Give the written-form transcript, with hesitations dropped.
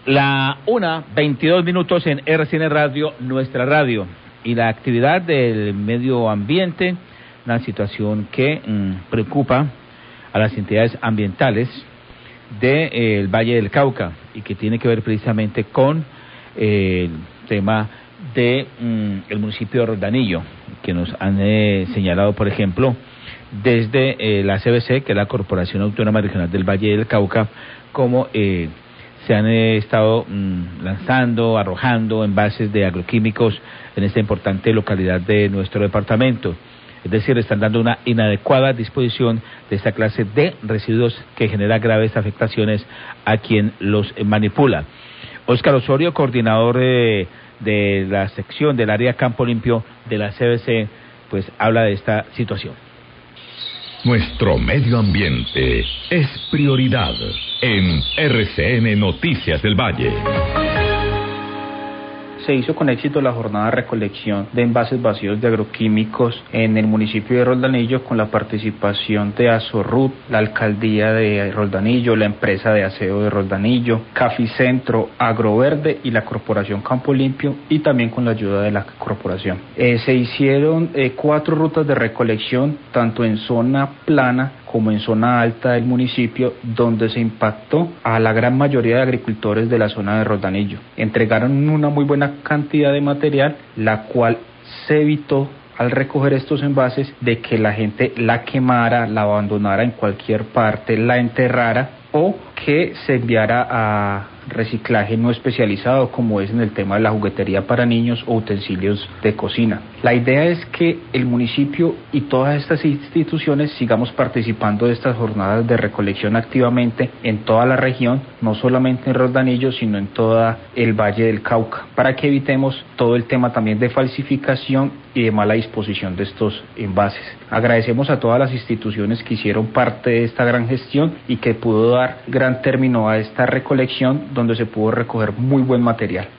La 1:22 en RCN Radio, nuestra radio, y la actividad del medio ambiente, una situación que preocupa a las entidades ambientales del Valle del Cauca y que tiene que ver precisamente con el tema de el municipio de Roldanillo, que nos han señalado, por ejemplo, desde la CBC, que es la Corporación Autónoma Regional del Valle del Cauca, como se han estado lanzando, arrojando envases de agroquímicos en esta importante localidad de nuestro departamento. Es decir, están dando una inadecuada disposición de esta clase de residuos que genera graves afectaciones a quien los manipula. Óscar Osorio, coordinador de la sección del área Campo Limpio de la CBC, pues habla de esta situación. Nuestro medio ambiente es prioridad en RCN Noticias del Valle. Se hizo con éxito la jornada de recolección de envases vacíos de agroquímicos en el municipio de Roldanillo con la participación de Azorrut, la alcaldía de Roldanillo, la empresa de aseo de Roldanillo, Caficentro, Agroverde y la Corporación Campo Limpio, y también con la ayuda de la corporación. Se hicieron 4 rutas de recolección, tanto en zona plana como en zona alta del municipio, donde se impactó a la gran mayoría de agricultores de la zona de Roldanillo. Entregaron una muy buena cantidad de material, la cual se evitó al recoger estos envases de que la gente la quemara, la abandonara en cualquier parte, la enterrara o que se enviara a reciclaje no especializado, como es en el tema de la juguetería para niños o utensilios de cocina. La idea es que el municipio y todas estas instituciones sigamos participando de estas jornadas de recolección activamente en toda la región, no solamente en Roldanillo, sino en toda el Valle del Cauca, para que evitemos todo el tema también de falsificación y de mala disposición de estos envases. Agradecemos a todas las instituciones que hicieron parte de esta gran gestión y que pudo dar gran término a esta recolección, donde se pudo recoger muy buen material.